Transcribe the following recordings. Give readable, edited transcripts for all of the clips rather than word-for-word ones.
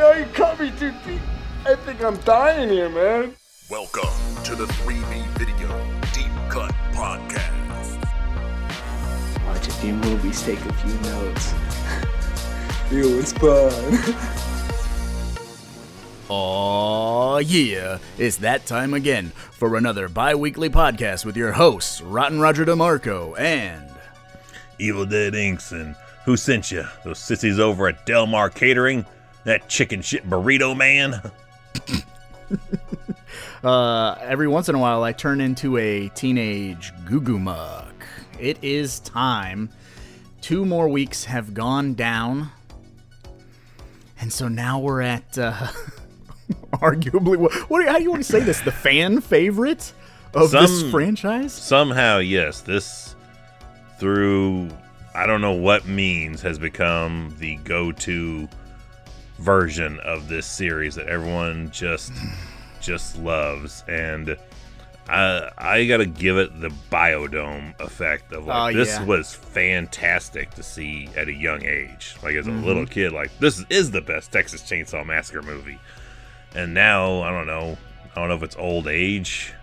Yo, you cut me too deep. I think I'm dying here, man. Welcome to the 3B Video Deep Cut Podcast. Watch a few movies, take a few notes. Yo, it's fun. Aw, yeah, it's that time again for another bi-weekly podcast with your hosts, Rotten Roger DeMarco and Evil Dead Inks, and who sent you? Those sissies over at Del Mar Catering? That chicken shit burrito man? every once in a while I turn into a teenage goo-goo mug. It is time. 2 more weeks have gone down. And so now we're at, arguably, how do you want to say this? The fan favorite of this franchise? Somehow, yes. This, through I don't know what means, has become the go-to version of this series that everyone just loves. And I gotta give it the Biodome effect of like, this was fantastic to see at a young age. Like as a little kid, like this is the best Texas Chainsaw Massacre movie. And now I don't know if it's old age.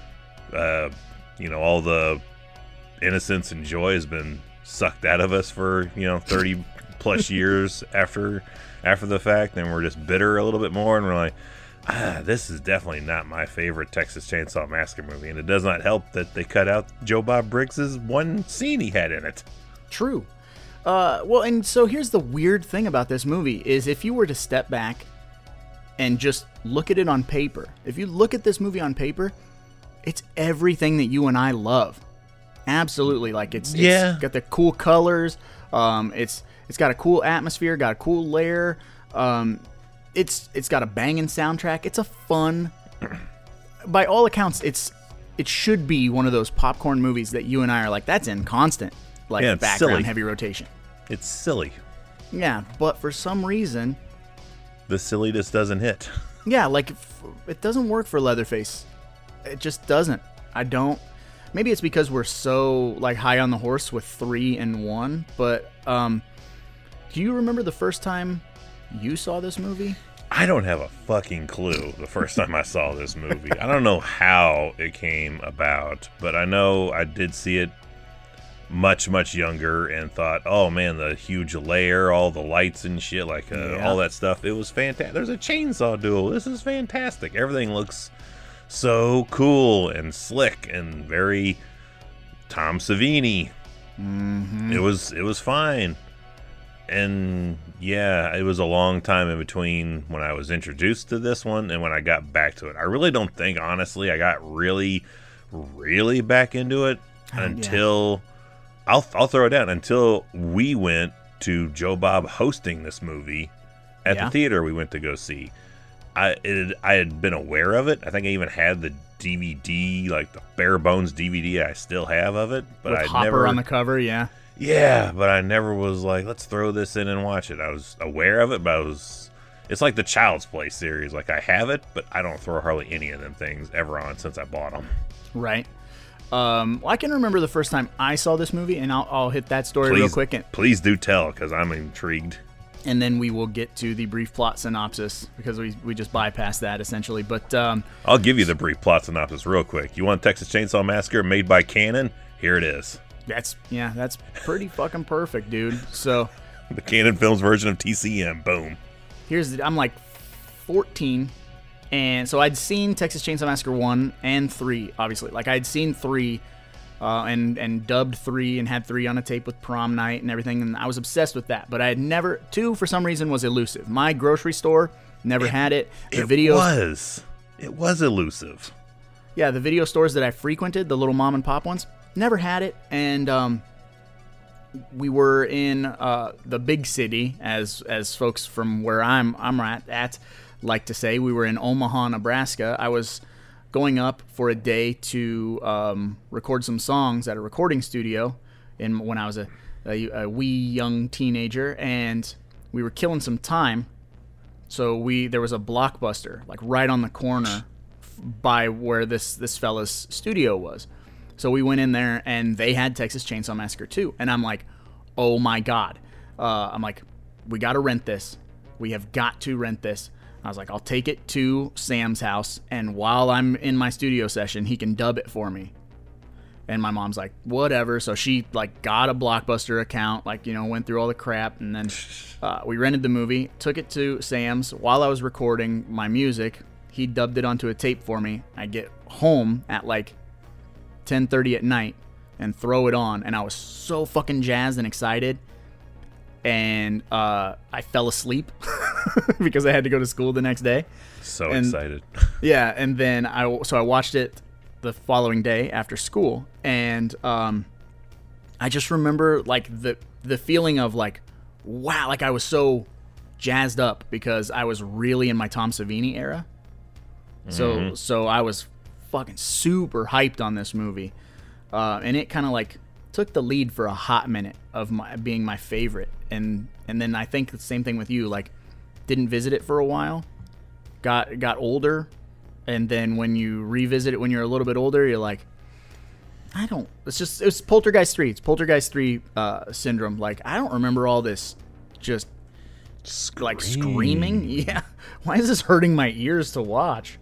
All the innocence and joy has been sucked out of us for 30 plus years after the fact, and we're just bitter a little bit more, and we're like, this is definitely not my favorite Texas Chainsaw Massacre movie. And it does not help that they cut out Joe Bob Briggs's one scene he had in it. True. Well, and so here's the weird thing about this movie is if you were to step back and just look at it on paper, if you look at this movie on paper, it's everything that you and I love. Absolutely. Like it's got the cool colors. It's got a cool atmosphere, got a cool layer. It's got a banging soundtrack. It's a fun, by all accounts, it should be one of those popcorn movies that you and I are like, that's in constant, background silly. heavy rotation. It's silly. Yeah, but for some reason, the silliness doesn't hit. Yeah, it doesn't work for Leatherface. It just doesn't. Maybe it's because we're so high on the horse with 3 and 1. But do you remember the first time you saw this movie? I don't have a fucking clue the first time I saw this movie. I don't know how it came about, but I know I did see it much, much younger and thought, oh man, the huge layer, all the lights and shit, all that stuff. It was fantastic. There's a chainsaw duel. This is fantastic. Everything looks so cool and slick and very Tom Savini. Mm-hmm. It was fine. And yeah, it was a long time in between when I was introduced to this one and when I got back to it. I really don't think, honestly, I got really, really back into it until I'll throw it down until we went to Joe Bob hosting this movie at the theater we went to go see. I had been aware of it. I think I even had the DVD, the bare bones DVD I still have of it, but with I Hopper never on the cover. Yeah, but I never was like, let's throw this in and watch it. I was aware of it, but it's like the Child's Play series. I have it, but I don't throw hardly any of them things ever on since I bought them. Right. I can remember the first time I saw this movie, and I'll hit that story real quick. Please do tell, because I'm intrigued. And then we will get to the brief plot synopsis, because we just bypassed that, essentially. But I'll give you the brief plot synopsis real quick. You want Texas Chainsaw Massacre made by Canon? Here it is. That's pretty fucking perfect, dude. So the Canon Films version of TCM. Boom. I'm 14, and so I'd seen Texas Chainsaw Massacre 1 and 3, obviously. I'd seen 3 and dubbed 3 and had 3 on a tape with Prom Night and everything, and I was obsessed with that. But I had never... 2, for some reason, was elusive. My grocery store never had it. It was elusive. Yeah, the video stores that I frequented, the little mom and pop ones, never had it. And we were in the big city, as folks from where I'm at like to say. We were in Omaha, Nebraska. I was going up for a day to record some songs at a recording studio when I was a wee young teenager, and we were killing some time. So there was a Blockbuster right on the corner by where this fella's studio was. So we went in there, and they had Texas Chainsaw Massacre 2. And I'm like, oh my God. I'm like, we got to rent this. We have got to rent this. I was like, I'll take it to Sam's house, and while I'm in my studio session, he can dub it for me. And my mom's like, whatever. So she like got a Blockbuster account, like, you know, went through all the crap, and then we rented the movie, took it to Sam's. While I was recording my music, he dubbed it onto a tape for me. I get home at like 10:30 at night and throw it on, and I was so fucking jazzed and excited. And I fell asleep because I had to go to school the next day. So excited. Yeah, and then I watched it the following day after school, and I just remember like the feeling of like, wow, like I was so jazzed up because I was really in my Tom Savini era. So I was fucking super hyped on this movie, and it kind of like took the lead for a hot minute of being my favorite, and then I think the same thing with you, like didn't visit it for a while, got older, and then when you revisit it when you're a little bit older, you're like, it's Poltergeist 3. It's Poltergeist 3 syndrome. Like, I don't remember all this just like screaming. Yeah. Why is this hurting my ears to watch?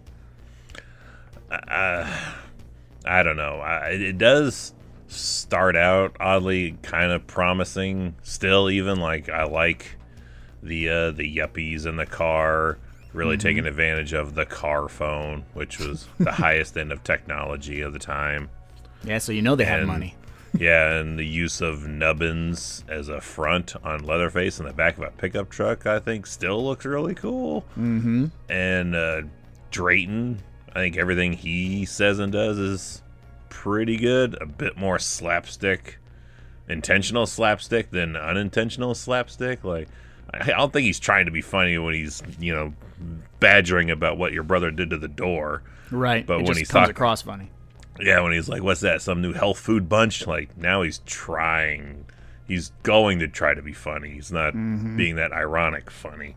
I don't know. It does start out oddly kind of promising still, even like I like the yuppies in the car really taking advantage of the car phone, which was the highest end of technology of the time. Yeah, so you know they had money. Yeah, and the use of nubbins as a front on Leatherface in the back of a pickup truck, I think, still looks really cool. Mm-hmm. And Drayton, I think everything he says and does is pretty good. A bit more slapstick, intentional slapstick than unintentional slapstick. Like, I don't think he's trying to be funny when he's, you know, badgering about what your brother did to the door. Right. But it when just he's comes talking across funny. Yeah, when he's like, what's that, some new health food bunch? Like, now he's trying. He's going to try to be funny. He's not being that ironic funny.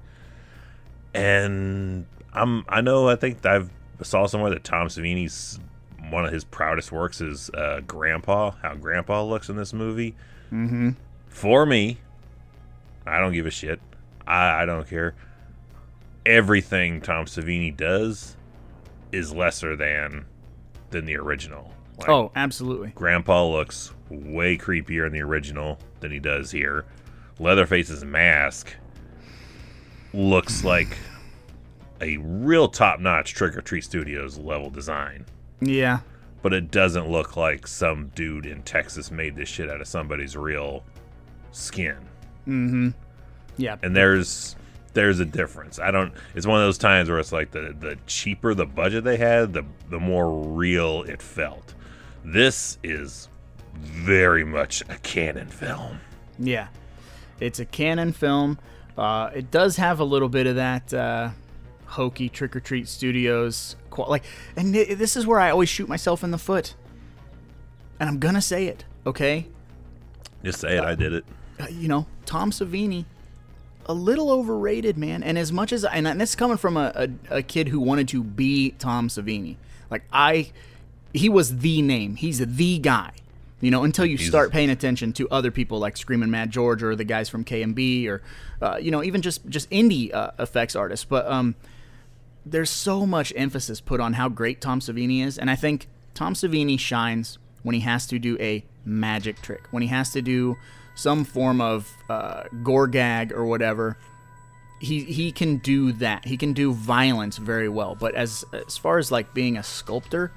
And I think I've saw somewhere that Tom Savini's one of his proudest works is Grandpa, how Grandpa looks in this movie. Mm-hmm. For me, I don't give a shit. I don't care. Everything Tom Savini does is lesser than the original. Like, oh, absolutely. Grandpa looks way creepier in the original than he does here. Leatherface's mask looks like a real top-notch Trick or Treat Studios level design. Yeah. But it doesn't look like some dude in Texas made this shit out of somebody's real skin. Mm-hmm. Yeah. And there's a difference. It's one of those times where it's like the cheaper the budget they had, the more real it felt. This is very much a Canon film. Yeah. It's a Canon film. It does have a little bit of that hokey Trick or Treat Studios and this is where I always shoot myself in the foot. And I'm gonna say it, okay? Just say it, I did it. You know, Tom Savini, a little overrated, man. And as much as and this is coming from a kid who wanted to be Tom Savini. Like he was the name. He's the guy. You know, until you start paying attention to other people like Screamin' Mad George or the guys from KMB or you know, even just indie effects artists. But there's so much emphasis put on how great Tom Savini is, and I think Tom Savini shines when he has to do a magic trick, when he has to do some form of gore gag or whatever. He can do that. He can do violence very well. But as far as like being a sculptor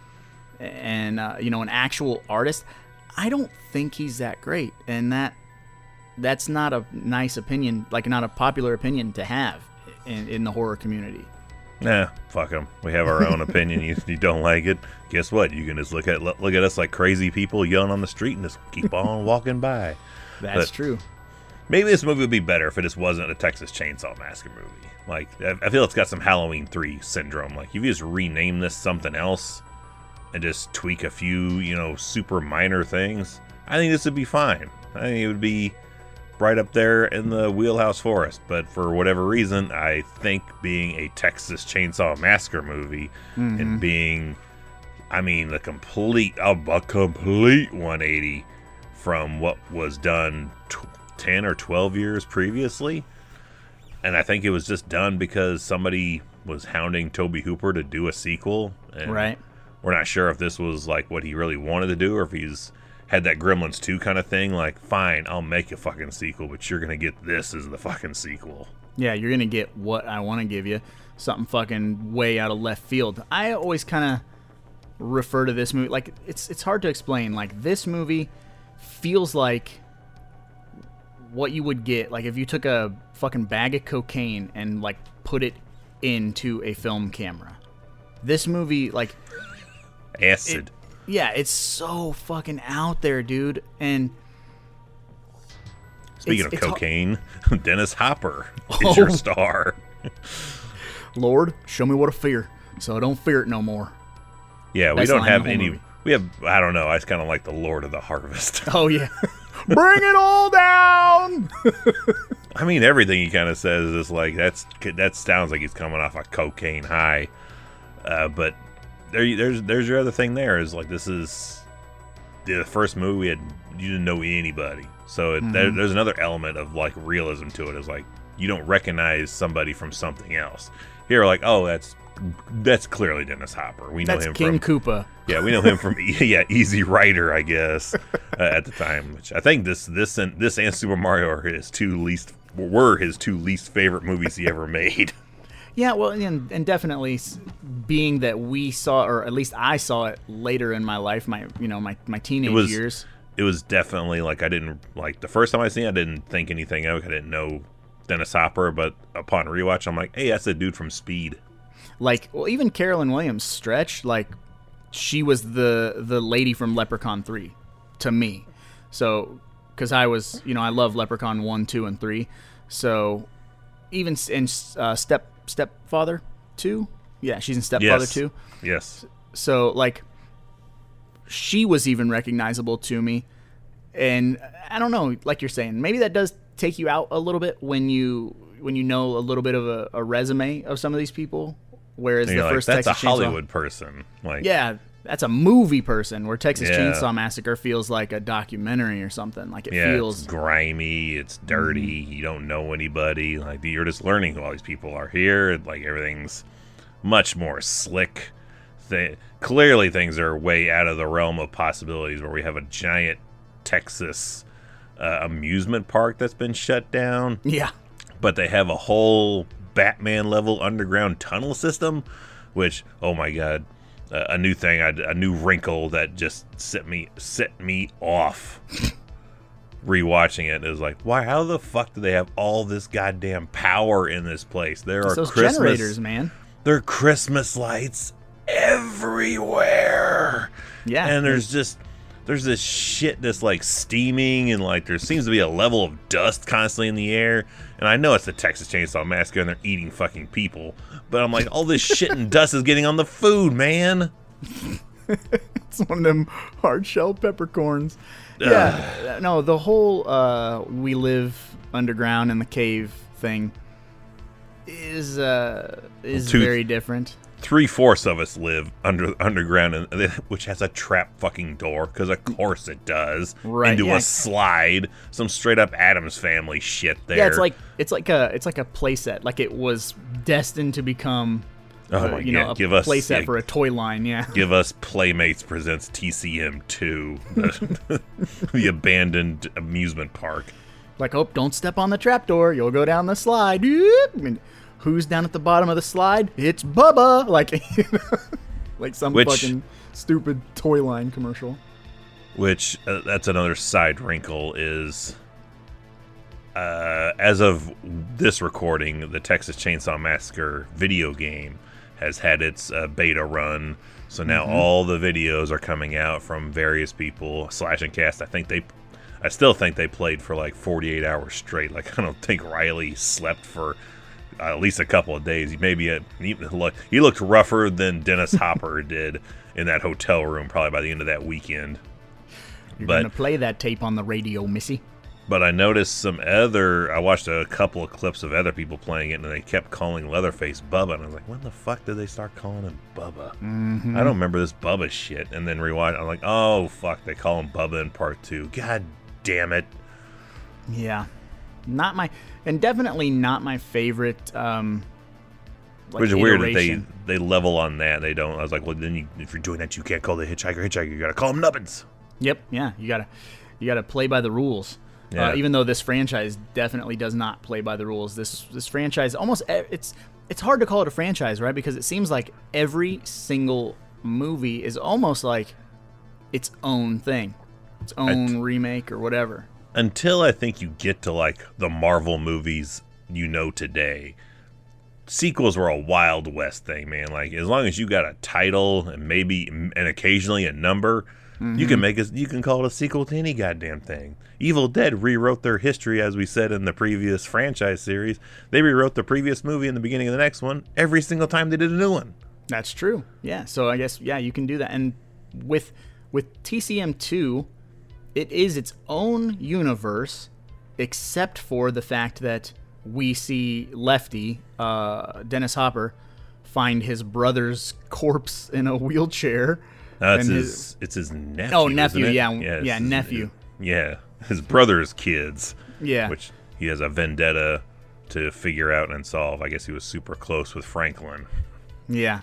and you know, an actual artist, I don't think he's that great. And that's not a nice opinion, like not a popular opinion to have in the horror community. Nah, fuck him. We have our own opinion. You don't like it? Guess what? You can just look at us like crazy people yelling on the street and just keep on walking by. That's true. Maybe this movie would be better if it just wasn't a Texas Chainsaw Massacre movie. Like, I feel it's got some Halloween 3 syndrome. Like, if you just rename this something else and just tweak a few, you know, super minor things, I think this would be fine. I think it would be right up there in the wheelhouse for us. But for whatever reason, I think being a Texas Chainsaw Massacre movie and being, I mean, a complete 180 from what was done 10 or 12 years previously, And I think it was just done because somebody was hounding Tobe Hooper to do a sequel. And Right. we're not sure if this was like what he really wanted to do or if he's had that Gremlins 2 kind of thing. Like, fine, I'll make a fucking sequel, but you're going to get this as the fucking sequel. Yeah, you're going to get what I want to give you. Something fucking way out of left field. I always kind of refer to this movie, like, it's hard to explain. Like, this movie feels like what you would get, like, if you took a fucking bag of cocaine and, like, put it into a film camera. This movie, like... Acid. Yeah, it's so fucking out there, dude. And Speaking of it's cocaine, Dennis Hopper is your star. Lord, show me what I fear, so I don't fear it no more. Yeah, we Best don't line in have the whole any... movie. We have... I don't know. I just kind of like the Lord of the Harvest. Oh, yeah. Bring it all down! I mean, everything he kind of says is like, that sounds like he's coming off a cocaine high. But there's your other thing there is like, this is the first movie you didn't know anybody. So there's another element of like realism to it. Is like, you don't recognize somebody from something else. Here, like, oh, that's clearly Dennis Hopper. We know That's him King from Koopa. Yeah, we know him from Easy Rider, I guess, at the time. Which I think this and Super Mario were his two least favorite movies he ever made. Yeah, well, and definitely being that we saw, or at least I saw it later in my life, my teenage years. It was definitely like, I didn't like the first time I seen it, I didn't think anything of it. I didn't know Dennis Hopper, but upon rewatch, I'm like, hey, that's the dude from Speed. Like, well, even Carolyn Williams stretch, like, she was the lady from Leprechaun 3 to me. So, because I was, I love Leprechaun 1, 2, and 3. So, even in Stepfather 2? Yeah, she's in Stepfather 2. Yes. So, like, she was even recognizable to me. And I don't know, like you're saying, maybe that does take you out a little bit when you know a little bit of a resume of some of these people. Whereas the first that's Texas a Hollywood person. Like, yeah, that's a movie person. Where Texas Yeah. Chainsaw Massacre feels like a documentary or something. Like, it yeah, feels it's grimy, it's dirty. You don't know anybody. Like, you're just learning who all these people are here. Like, everything's much more slick. Clearly, things are way out of the realm of possibilities. Where we have a giant Texas amusement park that's been shut down. yeah. But they have a whole Batman level underground tunnel system, which, oh my god, a new thing, a new wrinkle that just set me off. Rewatching it is like, why? How the fuck do they have all this goddamn power in this place? There are Those Christmas generators, man. There are Christmas lights everywhere. Yeah. And there's this shit that's like steaming, and like there seems to be a level of dust constantly in the air. And I know it's the Texas Chainsaw Massacre and they're eating fucking people, but I'm like, all this shit and dust is getting on the food, man. It's one of them hard shell peppercorns. Yeah. No, the whole we live underground in the cave thing is very different. 3/4 of us live underground, which has a trap fucking door, because of course it does. Right, into yeah. a slide, some straight up Addams Family shit there. Yeah, it's like a playset. Like, it was destined to become a playset for a toy line. Yeah. Give us Playmates presents TCM 2, the abandoned amusement park. Like, oh, don't step on the trapdoor. You'll go down the slide. I mean, who's down at the bottom of the slide? It's Bubba. Like, like some fucking stupid toy line commercial. Which, that's another side wrinkle is, as of this recording, the Texas Chainsaw Massacre video game has had its beta run. So now all the videos are coming out from various people. Slash and Cast, I still think they played for like 48 hours straight. Like, I don't think Riley slept for at least a couple of days. He looked rougher than Dennis Hopper did in that hotel room probably by the end of that weekend. You're going to play that tape on the radio, Missy. But I noticed I watched a couple of clips of other people playing it, and they kept calling Leatherface Bubba, and I was like, when the fuck did they start calling him Bubba? I don't remember this Bubba shit. And then rewind, I'm like, oh fuck, they call him Bubba in part 2. God damn it. Yeah. and definitely not my favorite. Which is weird that they level on that. They don't. I was like, well, then if you're doing that, you can't call the hitchhiker. You gotta call him Nubbins. Yep. Yeah. You gotta play by the rules. Yeah. Even though this franchise definitely does not play by the rules. This franchise almost it's hard to call it a franchise, right? Because it seems like every single movie is almost like its own thing, its own remake or whatever. Until I think you get to like the Marvel movies today. Sequels were a Wild West thing, man. Like, as long as you got a title and occasionally a number, you can call it a sequel to any goddamn thing. Evil Dead rewrote their history, as we said in the previous franchise series. They rewrote the previous movie in the beginning of the next one every single time they did a new one. That's true. Yeah. So I guess you can do that. And with TCM2, it is its own universe, except for the fact that we see Lefty, Dennis Hopper, find his brother's corpse in a wheelchair. It's his nephew. Oh, nephew, yeah, nephew. His brother's kids. Yeah. Which he has a vendetta to figure out and solve. I guess he was super close with Franklin. Yeah.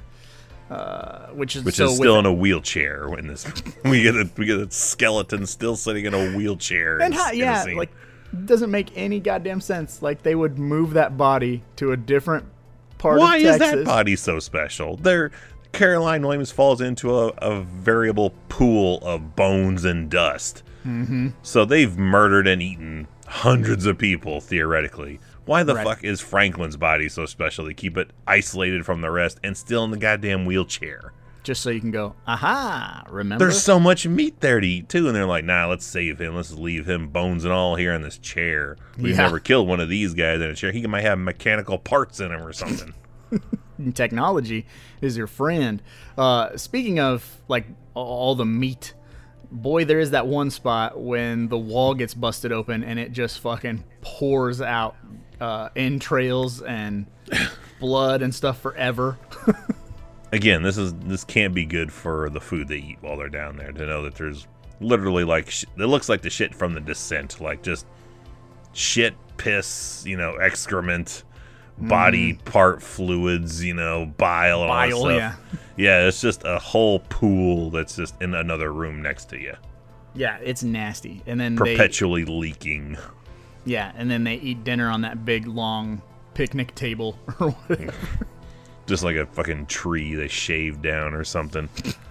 Which is still in a wheelchair in this. we get a skeleton still sitting in a wheelchair. And like, doesn't make any goddamn sense. Like, they would move that body to a different part of Texas. Why is that body so special? Caroline Williams falls into a variable pool of bones and dust. Mm-hmm. So they've murdered and eaten hundreds of people, theoretically. Why the fuck is Franklin's body so special to keep it isolated from the rest and still in the goddamn wheelchair? Just so you can go, aha, remember? There's so much meat there to eat, too. And they're like, nah, let's save him. Let's leave him bones and all here in this chair. We've never killed one of these guys in a chair. He might have mechanical parts in him or something. Technology is your friend. Speaking of, like, all the meat, boy, there is that one spot when the wall gets busted open and it just fucking pours out entrails and blood and stuff forever. Again, this can't be good for the food they eat while they're down there. To know that there's literally like it looks like the shit from The Descent, like just shit, piss, excrement, body part fluids, bile, and all that stuff. Yeah, it's just a whole pool that's just in another room next to you. Yeah, it's nasty, and then perpetually leaking. Yeah, and then they eat dinner on that big long picnic table or whatever. Just like a fucking tree they shaved down or something.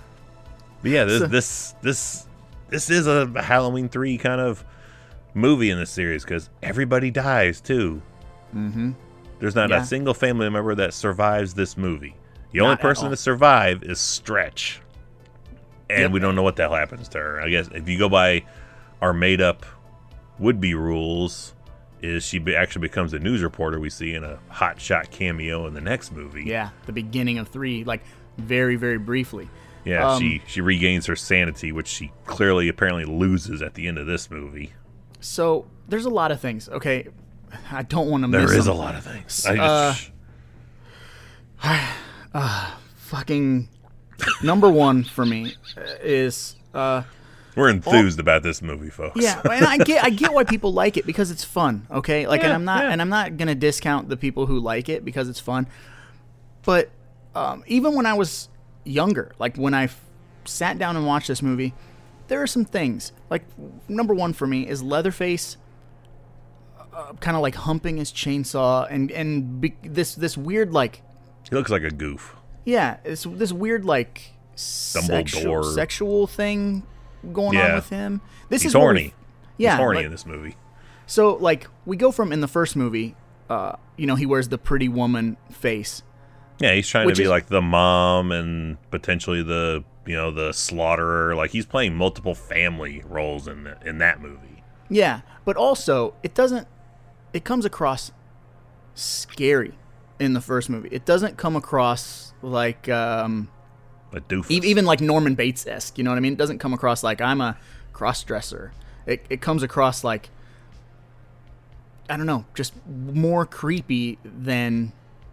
But yeah, this is a Halloween 3 kind of movie in the series because everybody dies too. Mm-hmm. There's not a single family member that survives this movie. The only person to survive is Stretch. And we don't know what the hell happens to her. I guess if you go by our made-up would-be rules, is she actually becomes a news reporter we see in a hot shot cameo in the next movie. Yeah, the beginning of 3, like very, very briefly. Yeah, she regains her sanity, which she clearly apparently loses at the end of this movie. So there's a lot of things. Okay, I don't want to miss them. There is a lot of things. Fucking number one for me is we're enthused about this movie, folks. Yeah, and I get why people like it because it's fun. Okay, like, and I'm not gonna discount the people who like it because it's fun. But even when I was younger, like when I sat down and watched this movie, there are some things. Like, number one for me is Leatherface, kind of like humping his chainsaw, and this weird, like, he looks like a goof. Yeah, it's this weird, like, sexual thing going on with him. He's horny. He's horny in this movie. So, like, we go from in the first movie, he wears the pretty woman face. Yeah, he's trying to be like the mom and potentially the slaughterer. Like, he's playing multiple family roles in that movie. Yeah, but also it comes across scary in the first movie. It doesn't come across like a doofus. Even like Norman Bates-esque, you know what I mean? It doesn't come across like I'm a cross-dresser. It comes across like, I don't know, just more creepy than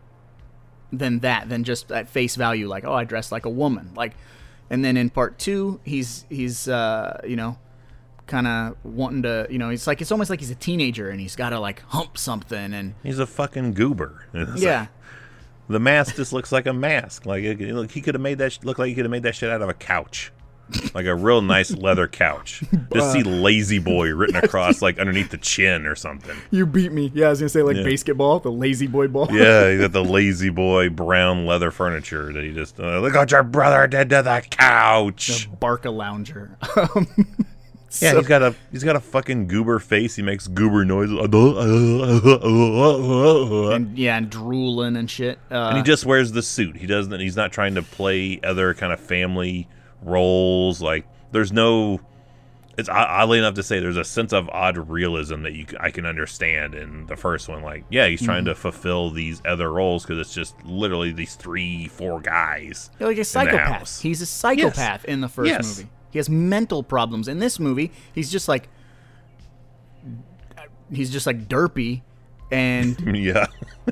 just at face value, like, oh, I dress like a woman. Like, and then in part 2, he's kind of wanting to, it's almost like he's a teenager and he's got to like hump something, and He's a fucking goober. It's yeah. like, the mask just looks like a mask. Like he could have made that look like he could have made that shit out of a couch. Like a real nice leather couch. Just see Lazy Boy written across like underneath the chin or something. You beat me. Yeah, I was gonna say like basketball, the Lazy Boy ball. Yeah, he got the Lazy Boy brown leather furniture that he just look what your brother did to the couch. The Barca Lounger. Yeah, he's got a fucking goober face. He makes goober noises. and drooling and shit. And he just wears the suit. He's not trying to play other kind of family roles. Like there's no. It's oddly enough to say there's a sense of odd realism that I can understand in the first one. Like, yeah, he's trying to fulfill these other roles because it's just literally these 3-4 guys. You're like a psychopath. He's a psychopath in the first movie. He has mental problems. In this movie, he's just like derpy, and yeah,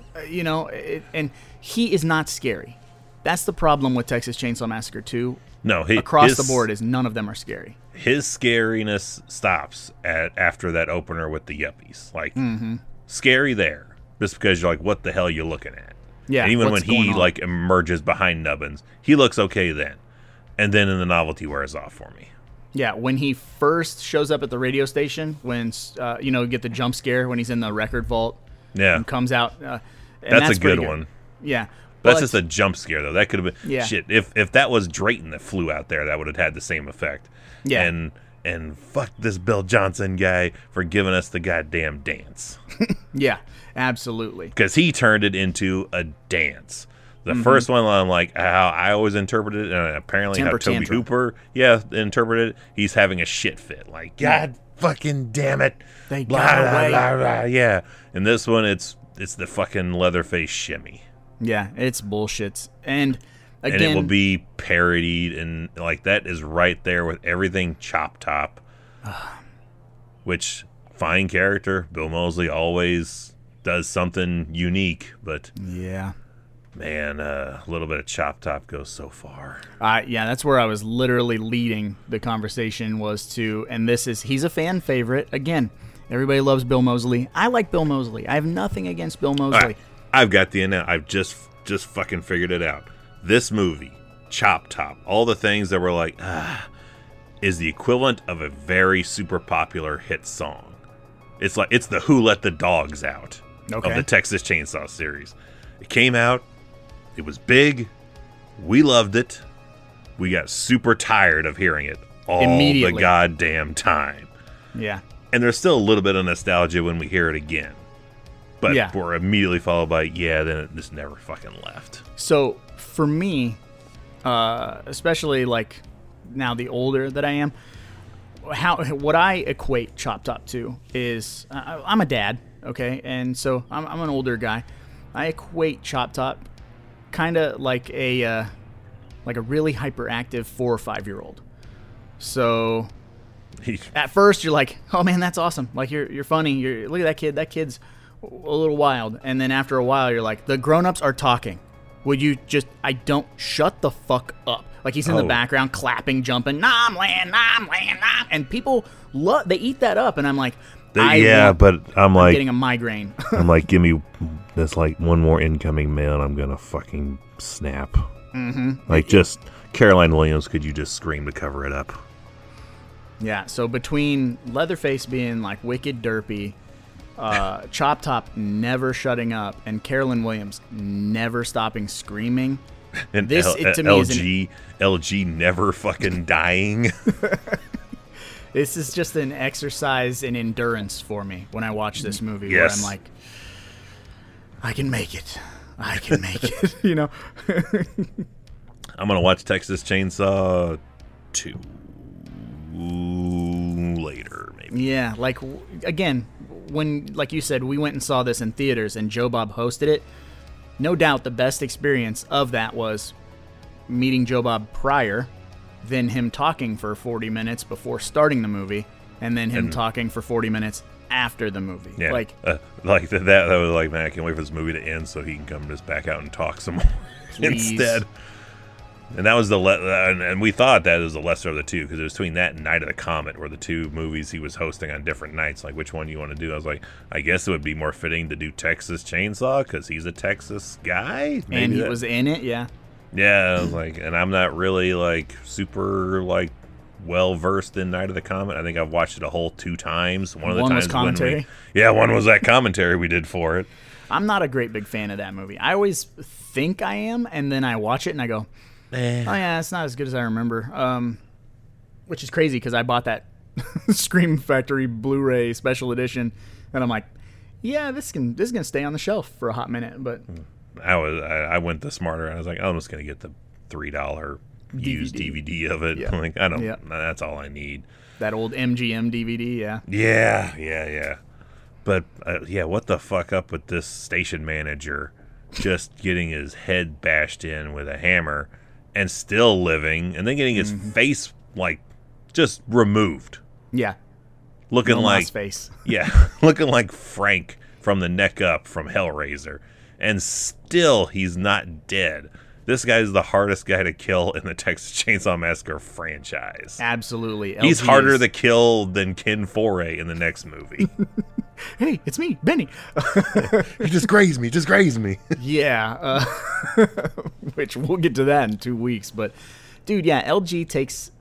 and he is not scary. That's the problem with Texas Chainsaw Massacre 2. No, across the board is none of them are scary. His scariness stops after that opener with the yuppies. Like scary there, just because you're like, what the hell are you looking at? Yeah, and even when he like emerges behind Nubbins, he looks okay then. And then the novelty wears off for me. Yeah, when he first shows up at the radio station, when get the jump scare when he's in the record vault. Yeah, and comes out. That's a good one. Yeah, that's just a jump scare though. That could have been shit. If that was Drayton that flew out there, that would have had the same effect. Yeah, and fuck this Bill Johnson guy for giving us the goddamn dance. Yeah, absolutely. Because he turned it into a dance. The first one, I'm like, how I always interpreted it, and apparently how Toby Hooper, interpreted it, he's having a shit fit. Like, God fucking damn it. They got away. Blah, blah. Yeah. And this one, it's the fucking Leatherface shimmy. Yeah, it's bullshit. And again, and it will be parodied, and like that is right there with everything Chop Top. Which, fine character. Bill Moseley always does something unique, but... Yeah. Man, a little bit of Chop Top goes so far. Yeah, that's where I was literally leading the conversation was to, and he's a fan favorite. Again, everybody loves Bill Moseley. I like Bill Moseley. I have nothing against Bill Moseley. Right. I've got I've just fucking figured it out. This movie, Chop Top, all the things that were like, is the equivalent of a very super popular hit song. It's the Who Let the Dogs Out of the Texas Chainsaw series. It came out. It was big. We loved it. We got super tired of hearing it all the goddamn time. Yeah. And there's still a little bit of nostalgia when we hear it again. But we're immediately followed by, then it just never fucking left. So for me, especially like now the older that I am, what I equate Chop Top to is I'm a dad, okay? And so I'm an older guy. I equate Chop Top kind of like a really hyperactive 4 or 5-year-old. So at first you're like, oh man, that's awesome. Like you're funny. Look at that kid. That kid's a little wild. And then after a while you're like, the grown-ups are talking. Would you just shut the fuck up. Like he's in the background clapping, jumping, nom land, and people they eat that up, and I'm like, I'm getting a migraine. I'm like, give me this like one more incoming mail and I'm gonna fucking snap. Like just Caroline Williams, could you just scream to cover it up? Yeah, so between Leatherface being like wicked derpy, Chop Top never shutting up, and Carolyn Williams never stopping screaming, and this to me LG never fucking dying. This is just an exercise in endurance for me when I watch this movie. Yes. Where I'm like, I can make it. I can make it. You know. I'm gonna watch Texas Chainsaw 2 later, maybe. Yeah, like again, when like you said, we went and saw this in theaters, and Joe Bob hosted it. No doubt, the best experience of that was meeting Joe Bob prior, then him talking for 40 minutes before starting the movie, and then him talking for 40 minutes after the movie. Yeah, like that was like, man, I can't wait for this movie to end so he can come just back out and talk some more instead. And that was and we thought that was the lesser of the two, because it was between that and Night of the Comet were the two movies he was hosting on different nights. Like, which one do you want to do? I was like, I guess it would be more fitting to do Texas Chainsaw because he's a Texas guy. Maybe and he was in it, yeah. Yeah, I was like, and I'm not really like super like well versed in Night of the Comet. I think I've watched it a whole 2 times. One of the One times was commentary. one was that commentary we did for it. I'm not a great big fan of that movie. I always think I am, and then I watch it and I go, oh yeah, it's not as good as I remember. Which is crazy because I bought that Scream Factory Blu-ray special edition, and I'm like, yeah, this is gonna stay on the shelf for a hot minute. But I went the smarter. I was like, I'm just gonna get the $3 used DVD of it. Yeah. I'm like, I don't. Yeah. That's all I need. That old MGM DVD, yeah. Yeah. But what the fuck up with this station manager just getting his head bashed in with a hammer and still living, and then getting his face like just removed, Yeah. looking No like Moss face. yeah, looking like Frank from the neck up from Hellraiser, and still he's not dead. This guy's the hardest guy to kill in the Texas Chainsaw Massacre franchise. Absolutely. He's LG harder is- to kill than Ken Foray in the next movie. Hey, it's me, Benny. You just grazed me. Yeah. Which we'll get to that in 2 weeks. But, dude, yeah, LG takes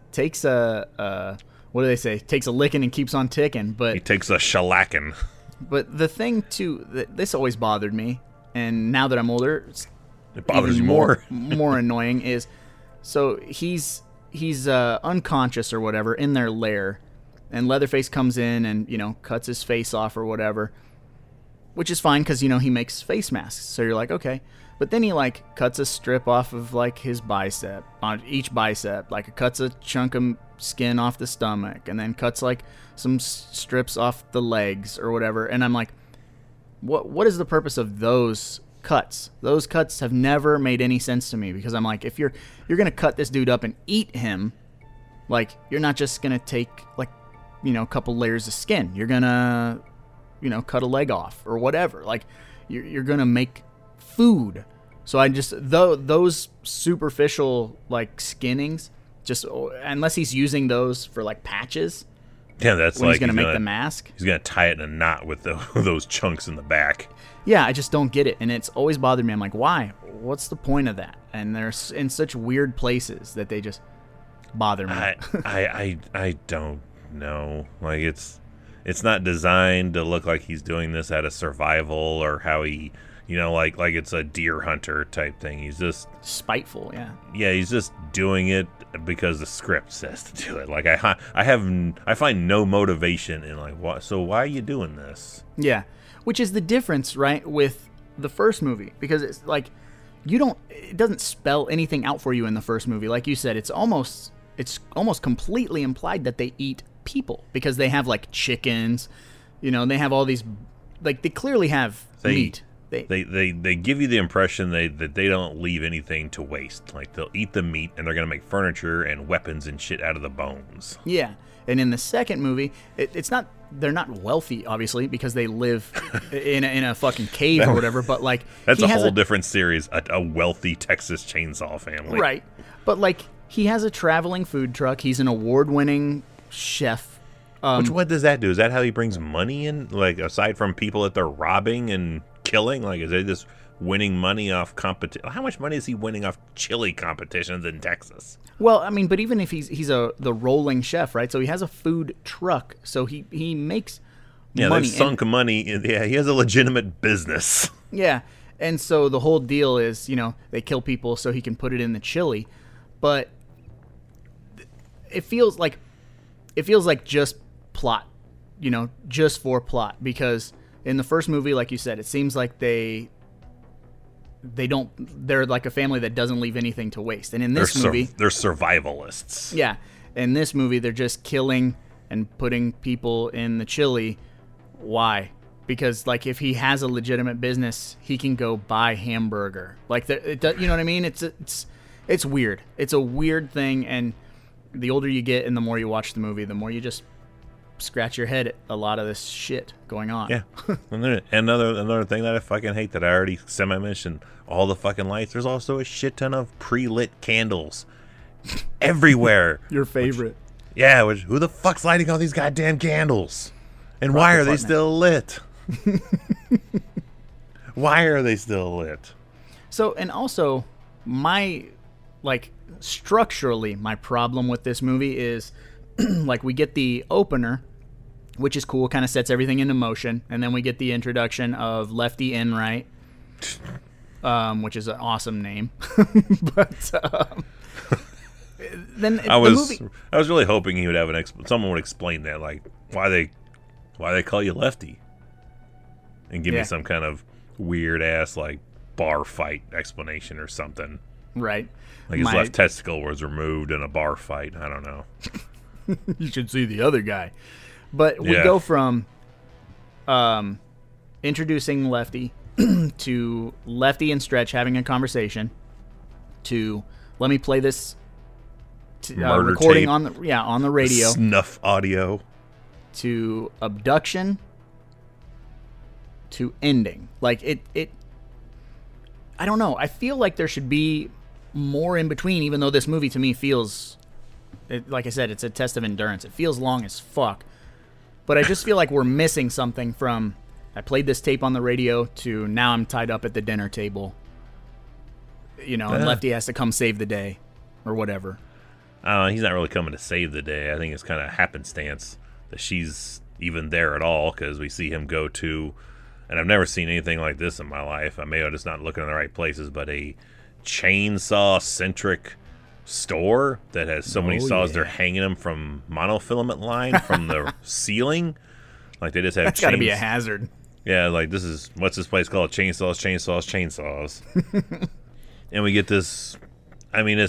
a what do they say? Takes a licking and keeps on ticking. But He takes a shellacking. But the thing, too, that this always bothered me, and now that I'm older, it's It bothers even you more. more annoying, is so he's unconscious or whatever in their lair, and Leatherface comes in and, cuts his face off or whatever, which is fine because, he makes face masks. So you're like, okay. But then he, cuts a strip off of, his bicep, on each bicep. Cuts a chunk of skin off the stomach, and then cuts, some strips off the legs or whatever. And I'm like, what is the purpose of those cuts? Those cuts have never made any sense to me, because I'm like, if you're going to cut this dude up and eat him, you're not just going to take, a couple layers of skin. You're going to, cut a leg off or whatever. You're going to make food. So I just, those superficial, skinnings, just, unless he's using those for, patches. Yeah, that's when like he's going to make the mask. He's going to tie it in a knot with those chunks in the back. Yeah, I just don't get it. And it's always bothered me. I'm like, why? What's the point of that? And they're in such weird places that they just bother me. I don't know. It's not designed to look like he's doing this out of survival, or how he, like it's a deer hunter type thing. He's just spiteful, yeah. Yeah, he's just doing it because the script says to do it. I find no motivation in what. So why are you doing this? Yeah, which is the difference, right, with the first movie, because it's it doesn't spell anything out for you in the first movie. Like you said, it's almost completely implied that they eat people, because they have chickens, they have all these, they clearly have meat. They give you the impression that they don't leave anything to waste. They'll eat the meat, and they're gonna make furniture and weapons and shit out of the bones. Yeah, and in the second movie, they're not wealthy, obviously, because they live in a fucking cave or whatever. But that's a whole different series. A wealthy Texas Chainsaw family, right? But he has a traveling food truck. He's an award-winning chef. What does that do? Is that how he brings money in? Aside from people that they're robbing and killing, is they just winning money off competition? How much money is he winning off chili competitions in Texas? Well, I mean, but even if he's the rolling chef, right? So he has a food truck, so he makes money. They've sunk money. Yeah, he has a legitimate business. Yeah, and so the whole deal is, they kill people so he can put it in the chili, but it feels like just plot, just for plot, because in the first movie, like you said, it seems like they're like a family that doesn't leave anything to waste. And in this movie, they're survivalists. Yeah. In this movie, they're just killing and putting people in the chili. Why? Because if he has a legitimate business, he can go buy hamburger. You know what I mean? It's weird. It's a weird thing, and the older you get and the more you watch the movie, the more you just scratch your head at a lot of this shit going on. Yeah. And then another thing that I fucking hate that I already semi-mentioned, all the fucking lights. There's also a shit ton of pre-lit candles everywhere. Your favorite. Who the fuck's lighting all these goddamn candles? And why are they still lit? Why are they still lit? So, and also, structurally, my problem with this movie is, like, we get the opener, which is cool, kind of sets everything into motion, and then we get the introduction of Lefty Enright, which is an awesome name. But then I was really hoping he would have someone would explain that, like why they call you Lefty, and give me some kind of weird ass like bar fight explanation or something. Right. Like his left testicle was removed in a bar fight. I don't know. You should see the other guy. But we go from introducing Lefty to Lefty and Stretch having a conversation to let me play this recording tape. on the radio. Snuff audio. To abduction to ending. Like it I don't know. I feel like there should be more in between, even though this movie to me feels, like I said, it's a test of endurance. It feels long as fuck. But I just feel like we're missing something from, I played this tape on the radio, to now I'm tied up at the dinner table. You know, and Lefty has to come save the day, or whatever. He's not really coming to save the day. I think it's kind of happenstance that she's even there at all, because we see him go to, and I've never seen anything like this in my life. I may have just not looking in the right places, but a chainsaw-centric store that has so many saws they're hanging them from monofilament line from the ceiling. Like they just have. That's got to be a hazard. Yeah, like this is what's this place called? Chainsaws. And we get this. I mean,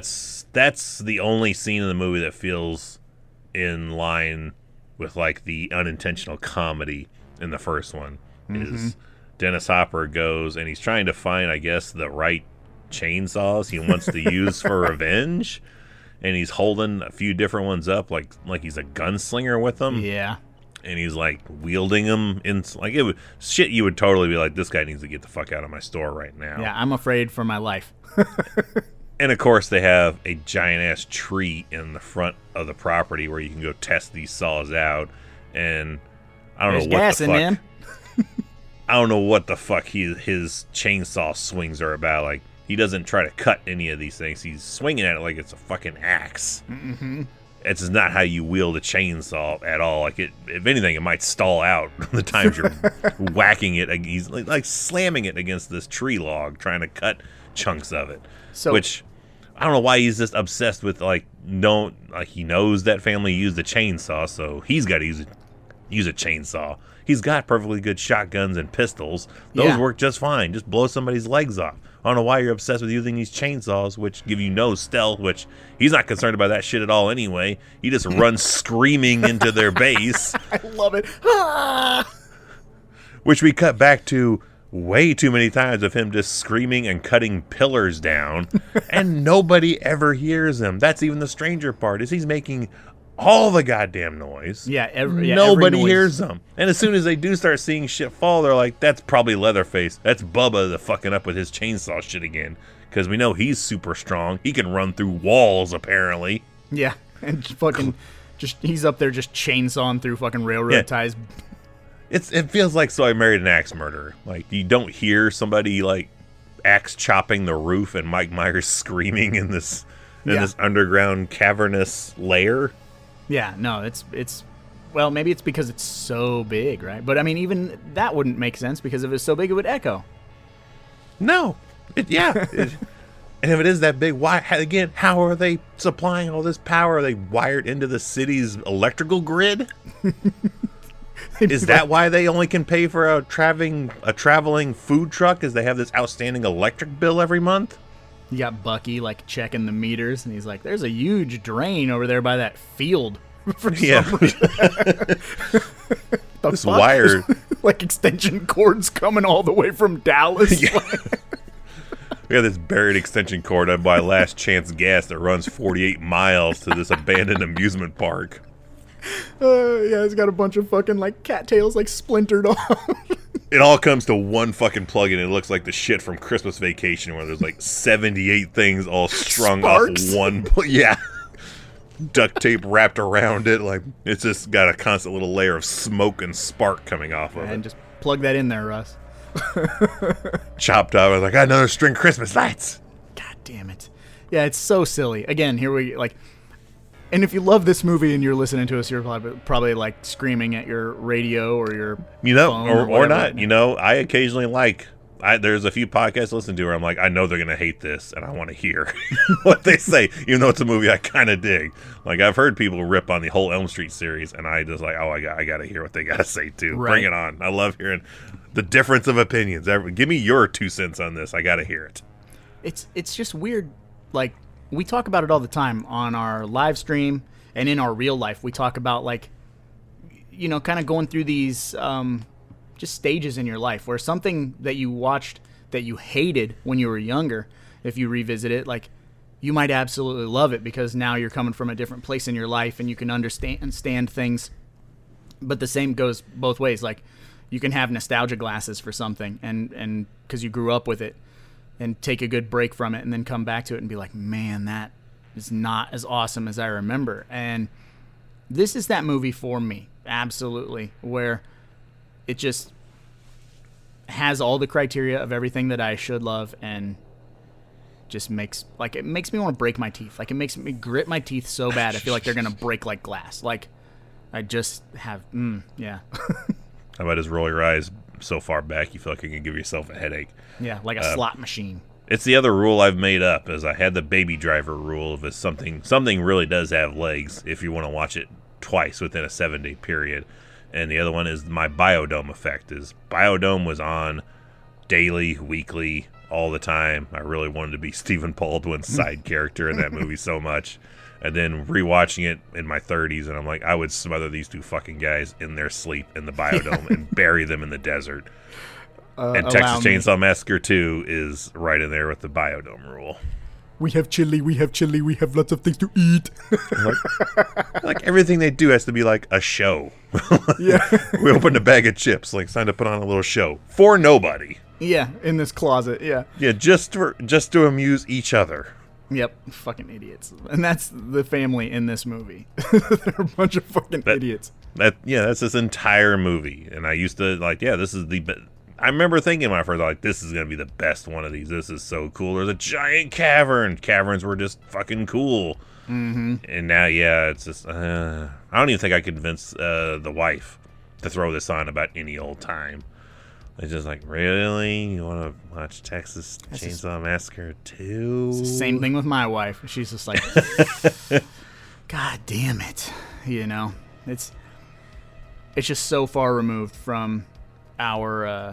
that's the only scene in the movie that feels in line with like the unintentional comedy in the first one. Is Dennis Hopper goes and he's trying to find, I guess, the right chainsaws he wants to use for revenge, and he's holding a few different ones up like he's a gunslinger with them. Yeah. And he's like wielding them in like it would shit you would totally be like, this guy needs to get the fuck out of my store right now. Yeah, I'm afraid for my life. And of course they have a giant ass tree in the front of the property where you can go test these saws out, and I don't know what the fuck. Man. I don't know what the fuck his chainsaw swings are about. Like, he doesn't try to cut any of these things. He's swinging at it like it's a fucking axe. Mm-hmm. It's not how you wield a chainsaw at all. Like, if anything, it might stall out the times you're whacking it. He's like slamming it against this tree log, trying to cut chunks of it. So, which, I don't know why he's just obsessed with, he knows that family used a chainsaw, so he's got to use a chainsaw. He's got perfectly good shotguns and pistols. Those work just fine. Just blow somebody's legs off. I don't know why you're obsessed with using these chainsaws, which give you no stealth, which he's not concerned about that shit at all anyway. He just runs screaming into their base. I love it. Ah! Which we cut back to way too many times of him just screaming and cutting pillars down, and nobody ever hears him. That's even the stranger part, is he's making all the goddamn noise. Nobody hears them. And as soon as they do start seeing shit fall, they're like, that's probably Leatherface. That's Bubba the fucking up with his chainsaw shit again. Because we know he's super strong. He can run through walls, apparently. Yeah. And fucking he's up there just chainsawing through fucking railroad ties. It feels like So I Married an Axe Murderer. Like, you don't hear somebody like axe chopping the roof and Mike Myers screaming in this underground cavernous lair. Yeah, no, it's well, maybe it's because it's so big, right? But I mean, even that wouldn't make sense, because if it's so big, it would echo. No, and if it is that big, why? Again, how are they supplying all this power? Are they wired into the city's electrical grid? Is that why they only can pay for a traveling food truck? Is they have this outstanding electric bill every month? You got Bucky like checking the meters, and he's like, "There's a huge drain over there by that field." This wire, like extension cords coming all the way from Dallas. Yeah. We got this buried extension cord up by Last Chance Gas that runs 48 miles to this abandoned amusement park. Yeah, it's got a bunch of fucking like cattails like splintered off. It all comes to one fucking plug-in. It looks like the shit from Christmas Vacation where there's like 78 things all strung Sparks. off one. Yeah. Duct tape wrapped around it. Like, it's just got a constant little layer of smoke and spark coming off of And it. just plug that in there, Russ. Chopped up. I was like, I got another string Christmas lights. God damn it. Yeah, it's so silly. Again, here we like. And if you love this movie and you're listening to us, you're probably like screaming at your radio or your phone or whatever. not. I occasionally there's a few podcasts I listen to where I'm like, I know they're going to hate this, and I want to hear what they say, even though it's a movie I kind of dig. Like, I've heard people rip on the whole Elm Street series, and I just like, I got to hear what they got to say, too. Right. Bring it on. I love hearing the difference of opinions. Give me your 2 cents on this. I got to hear it. It's just weird. Like, we talk about it all the time on our live stream and in our real life. We talk about, like, you know, kind of going through these just stages in your life where something that you watched that you hated when you were younger, if you revisit it, like, you might absolutely love it because now you're coming from a different place in your life and you can understand things. But the same goes both ways. Like, you can have nostalgia glasses for something and because you grew up with it, and take a good break from it and then come back to it and be like, man, that is not as awesome as I remember. And this is that movie for me, absolutely, where it just has all the criteria of everything that I should love and just makes me want to break my teeth. Like, it makes me grit my teeth so bad I feel like they're going to break like glass. Like, I just have, yeah. How about just roll your eyes so far back you feel like you can give yourself a headache? Yeah, like a slot machine. It's the other rule I've made up, is I had the Baby Driver rule of if something really does have legs, if you want to watch it twice within a 7-day period. And the other one is my Biodome effect. Is Biodome was on daily, weekly, all the time. I really wanted to be Stephen Baldwin's side character in that movie so much. And then rewatching it in my 30s, and I'm like, I would smother these two fucking guys in their sleep in the Biodome and bury them in the desert. And Texas Chainsaw Massacre 2 is right in there with the Biodome rule. We have chili, we have lots of things to eat. Like everything they do has to be like a show. Yeah. We opened a bag of chips, like signed to put on a little show for nobody. Yeah, in this closet, yeah. Yeah, just to amuse each other. Yep, fucking idiots. And that's the family in this movie. They're a bunch of fucking idiots. That's this entire movie. And I used to this is the I remember thinking when I first like, this is going to be the best one of these. This is so cool. There's a giant cavern. Caverns were just fucking cool. Mm-hmm. And now, it's just, I don't even think I could convince the wife to throw this on about any old time. It's just like, really? You want to watch Texas Chainsaw Massacre 2? It's the same thing with my wife. She's just like, God damn it. You know, it's just so far removed from our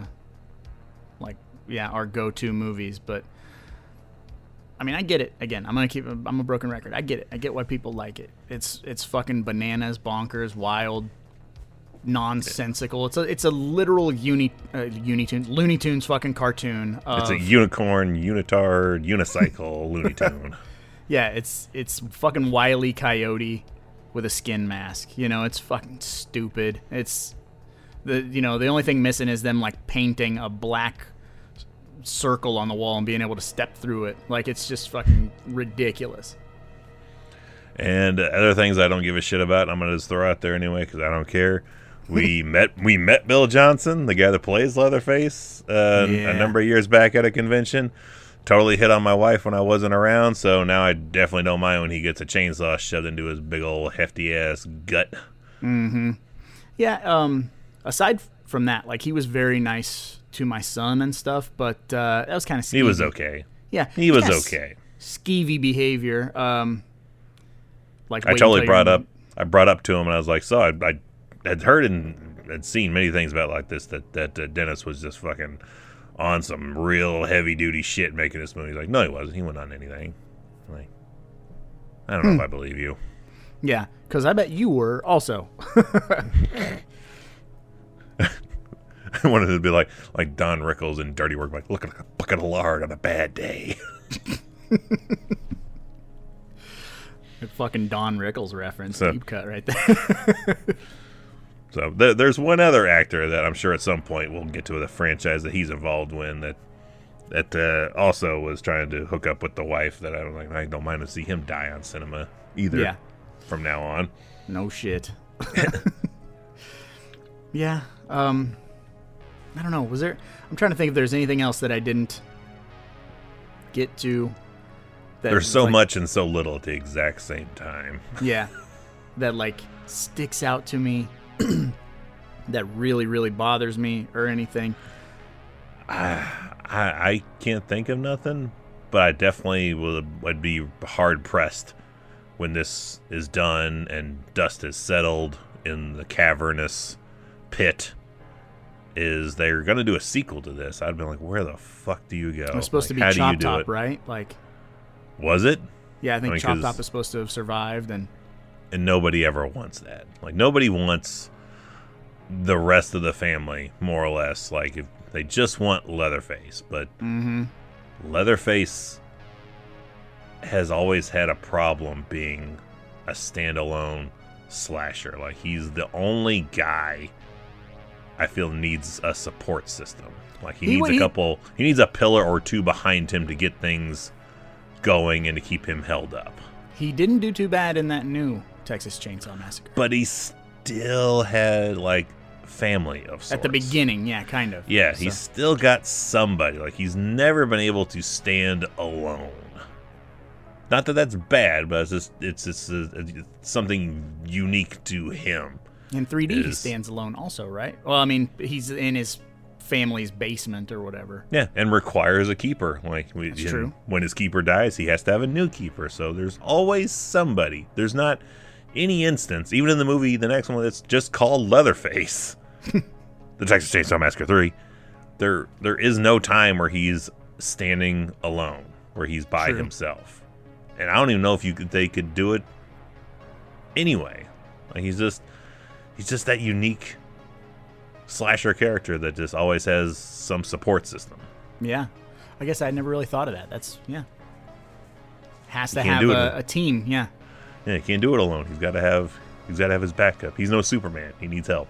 our go-to movies. But I mean, I get it. Again, I'm a broken record. I get it. I get why people like it. It's fucking bananas, bonkers, wild, nonsensical. It's a literal Looney Tunes fucking cartoon. It's a unicorn, unitard, unicycle Looney Tune. Yeah, it's fucking Wile E. Coyote with a skin mask. You know, it's fucking stupid. It's the only thing missing is them like painting a black circle on the wall and being able to step through it. Like, it's just fucking ridiculous. And other things I don't give a shit about, I'm gonna just throw out there anyway because I don't care. We met Bill Johnson, the guy that plays Leatherface, a number of years back at a convention. Totally hit on my wife when I wasn't around, so now I definitely don't mind when he gets a chainsaw shoved into his big old hefty ass gut. Mm-hmm. Yeah. Aside from that, like, he was very nice to my son and stuff, but that was kind of skeevy. He was okay. Yeah, he was okay. Skeevy behavior. I totally brought up to him, and I was like, so I had heard and had seen many things about like this that Dennis was just fucking on some real heavy duty shit making this movie. He's like, no, he wasn't. He went on anything. I'm like, I don't know if I believe you. Yeah, because I bet you were also. I wanted to be like Don Rickles in Dirty Work, like looking like a bucket of lard on a bad day. It fucking Don Rickles reference. So- Deep cut right there. So there's one other actor that I'm sure at some point we'll get to the franchise that he's involved in that also was trying to hook up with the wife that I don't mind to see him die on cinema either. Yeah. From now on. No shit. Yeah. I don't know. Was there? I'm trying to think if there's anything else that I didn't get to. That There's was, so like, much and so little at the exact same time. Yeah. That like sticks out to me. That really, really bothers me or anything. I can't think of nothing, but I definitely would be hard pressed when this is done and dust is settled in the cavernous pit. Is they're going to do a sequel to this? I'd be like, where the fuck do you go? It was supposed to be how do you Chop do Top, it? right? Like, Was it? yeah, I think I mean, Chop 'cause- Top is supposed to have survived, and And nobody ever wants that. Like, nobody wants the rest of the family, more or less. Like, if they just want Leatherface. But Leatherface has always had a problem being a standalone slasher. Like, he's the only guy I feel needs a support system. Like, he needs a pillar or two behind him to get things going and to keep him held up. he didn't do too bad in that new Texas Chainsaw Massacre. But he still had, like, family of sorts. At the beginning, yeah, kind of. Yeah, So- he's still got somebody. Like, he's never been able to stand alone. Not that that's bad, but it's something unique to him. In 3D, he is- stands alone also, right? Well, I mean, he's in his family's basement or whatever. Yeah, and requires a keeper. Like, true. When his keeper dies, he has to have a new keeper. So there's always somebody. There's not any instance, even in the movie, the next one that's just called Leatherface, the Texas Chainsaw Massacre 3, there is no time where he's standing alone, where he's by True. himself. And I don't even know if they could do it anyway. Like, he's just that unique slasher character that just always has some support system. Yeah. I guess I never really thought of that. That's, yeah. Has to You can't have do it. a team, yeah. Yeah, he can't do it alone. He's got to have his backup. He's no Superman. He needs help.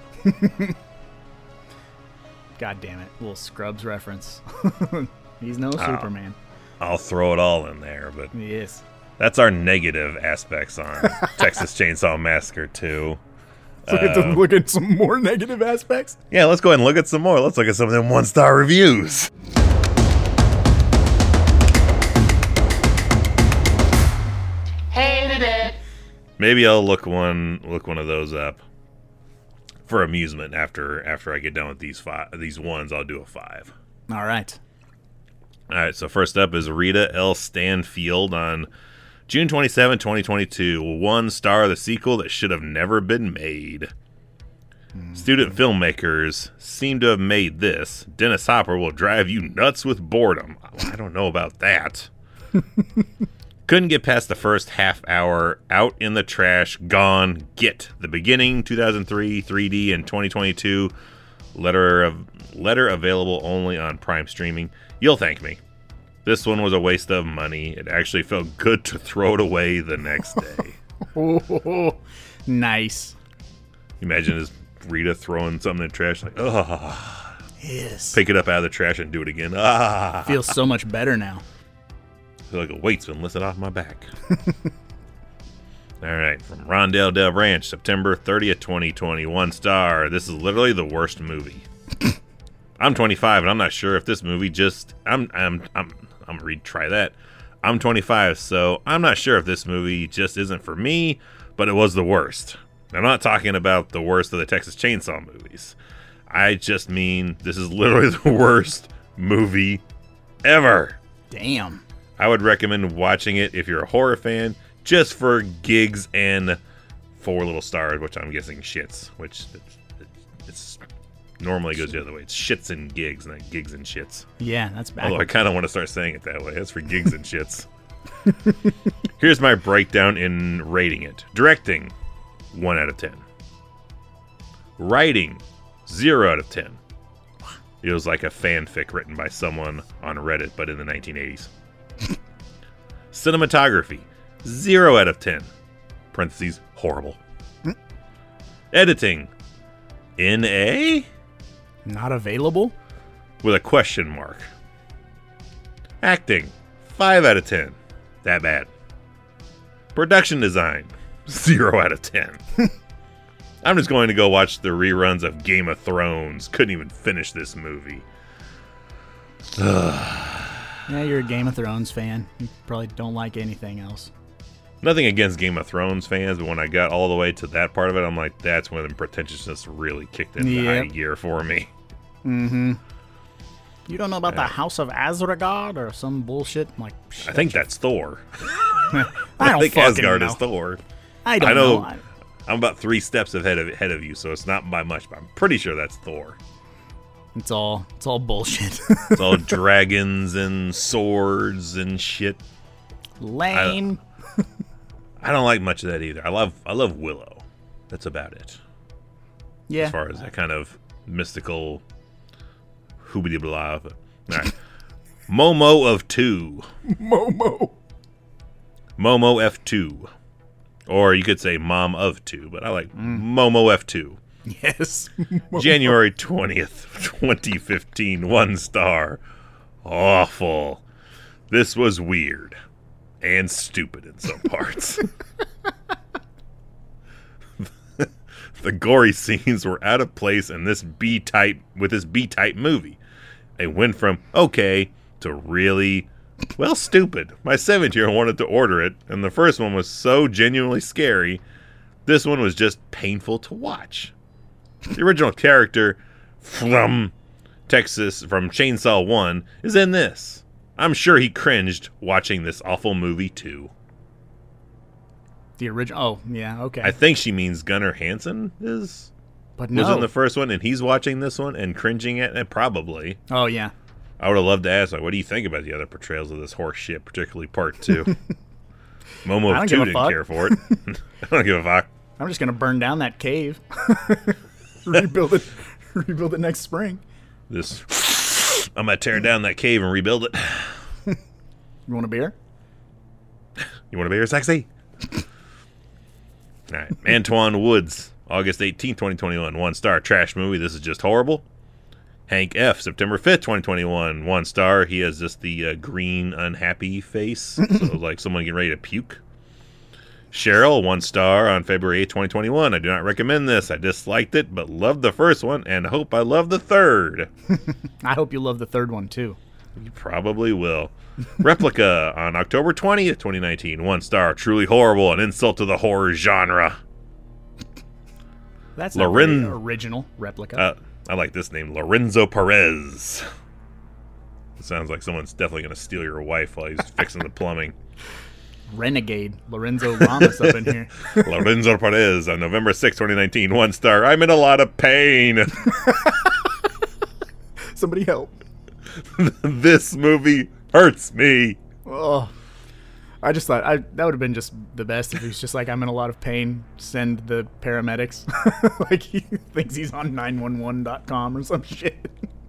God damn it. Little Scrubs reference. He's no Superman. I'll throw it all in there, but He is. that's our negative aspects on Texas Chainsaw Massacre 2. Look at some more negative aspects. Yeah, let's go ahead and look at some more. Let's look at some of them 1-star reviews. Hated it. Maybe I'll look one of those up for amusement after I get done with these ones. I'll do a 5. All right. All right, so first up is Rita L. Stanfield on June 27, 2022. 1 star, the sequel that should have never been made. Student filmmakers seem to have made this. Dennis Hopper will drive you nuts with boredom. I don't know about that. Couldn't get past the first half hour. Out in the trash. Gone. Get. The beginning, 2003, 3D, and 2022. Letter available only on Prime streaming. You'll thank me. This one was a waste of money. It actually felt good to throw it away the next day. Oh, nice. Imagine this Rita throwing something in the trash like, ugh. Yes. Pick it up out of the trash and do it again. Ah. Feels so much better now. I feel like a weight's been lifted off my back. All right, from Rondell Del Ranch, September 30th, 2021. Star. This is literally the worst movie. I'm 25 and I'm not sure if this movie just I'm gonna retry that. I'm 25, so I'm not sure if this movie just isn't for me, but it was the worst. I'm not talking about the worst of the Texas Chainsaw movies. I just mean this is literally the worst movie ever. Damn. I would recommend watching it if you're a horror fan, just for gigs and 4 little stars, which I'm guessing shits, which it's normally goes the other way. It's shits and gigs, not gigs and shits. Yeah, that's bad. Although I kind of want to start saying it that way. That's for gigs and shits. Here's my breakdown in rating it. Directing, 1 out of 10. Writing, 0 out of 10. It was like a fanfic written by someone on Reddit, but in the 1980s. Cinematography, 0 out of 10. parentheses, horrible. Editing, NA? Not available? With a question mark. Acting, 5 out of 10. That bad. Production design, 0 out of 10. I'm just going to go watch the reruns of Game of Thrones. Couldn't even finish this movie. Yeah, you're a Game of Thrones fan. You probably don't like anything else. Nothing against Game of Thrones fans, but when I got all the way to that part of it, I'm like, that's when the pretentiousness really kicked into high gear for me. Mm-hmm. You don't know about the House of Asgard or some bullshit? I'm like, I think that's Thor. I think fucking Asgard know. is Thor. I don't know. I'm about 3 steps ahead of you, so it's not by much, but I'm pretty sure that's Thor. It's all bullshit. It's all dragons and swords and shit. Lame. I don't like much of that either. I love Willow. That's about it. Yeah. As far as that kind of mystical hoobity blah. All right. Momo of 2. Momo. Momo F2. Or you could say Mom of 2, but I like Momo F2. Yes. January 20th, 2015. 1 star. Awful. This was weird. And stupid in some parts. The gory scenes were out of place in this B-type movie. It went from okay to really, well, stupid. My 7-year-old wanted to order it, and the first one was so genuinely scary. This one was just painful to watch. The original character from Texas, from Chainsaw 1, is in this. I'm sure he cringed watching this awful movie too. The original. Oh, yeah, okay. I think she means Gunnar Hansen was in the first one, and he's watching this one and cringing at it, probably. Oh, yeah. I would have loved to ask, like, what do you think about the other portrayals of this horse shit, particularly part 2? Momo of 2 didn't care for it. I don't give a fuck. I'm just going to burn down that cave. Rebuild it next spring. I'm going to tear down that cave and rebuild it. You want a beer? You want a beer, sexy? All right. Antoine Woods, August 18, 2021. 1 star. Trash movie. This is just horrible. Hank F., September 5th, 2021. 1 star. He has just the green, unhappy face. So like someone getting ready to puke. Cheryl, 1 star on February 8, 2021. I do not recommend this. I disliked it, but loved the first one and hope I love the third. I hope you love the third one, too. You probably will. Replica on October 20th, 2019. 1 star. Truly horrible. An insult to the horror genre. That's not very original. Replica. I like this name. Lorenzo Perez. It sounds like someone's definitely going to steal your wife while he's fixing the plumbing. Renegade. Lorenzo Ramos up in here. Lorenzo Perez on November 6, 2019. 1 star. I'm in a lot of pain. Somebody help. This movie hurts me. Oh, I just thought that would have been just the best if he's just like, I'm in a lot of pain. Send the paramedics. Like he thinks he's on 911.com or some shit.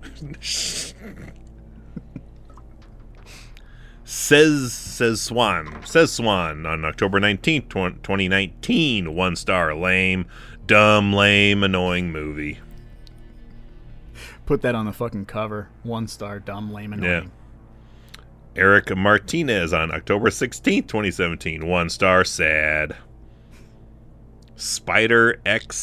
Says Swan on October 19th, 2019. 1 star. Lame, dumb, lame, annoying movie. Put that on the fucking cover. 1 star, dumb, lame, annoying. Yeah. Eric Martinez on October 16th, 2017. 1 star, sad. Spider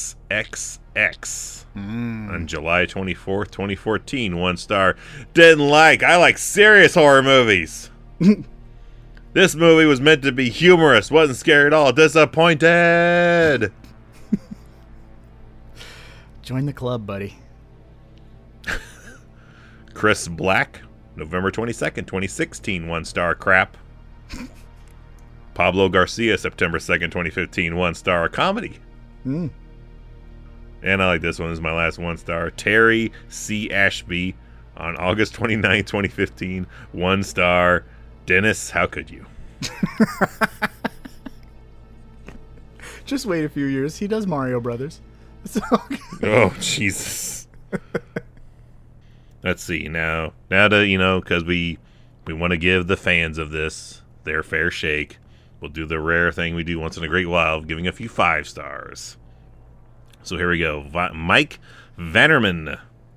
XXX on July 24th, 2014. 1 star. Didn't like. I like serious horror movies. This movie was meant to be humorous. Wasn't scary at all. Disappointed. Join the club, buddy. Chris Black, November 22nd, 2016. 1 star, crap. Pablo Garcia, September 2nd, 2015. 1 star, comedy. And I like this one. This is my last 1 star. Terry C. Ashby on August 29th, 2015. 1 star. Dennis, how could you? Just wait a few years. He does Mario Brothers. Oh, Jesus. Let's see. Now to, because we want to give the fans of this their fair shake, we'll do the rare thing we do once in a great while of giving a few 5 stars. So here we go. Mike Vannerman.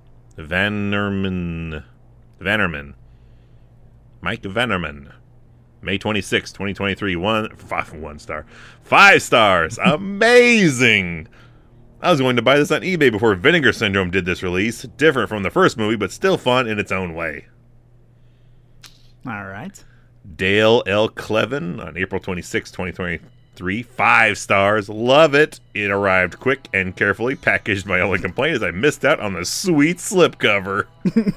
Mike Vannerman. May 26, 2023. 1 star. 5 stars. Amazing. I was going to buy this on eBay before Vinegar Syndrome did this release. Different from the first movie, but still fun in its own way. All right. Dale L. Clevin on April 26, 2023. 5 stars. Love it. It arrived quick and carefully packaged. My only complaint is I missed out on the sweet slipcover.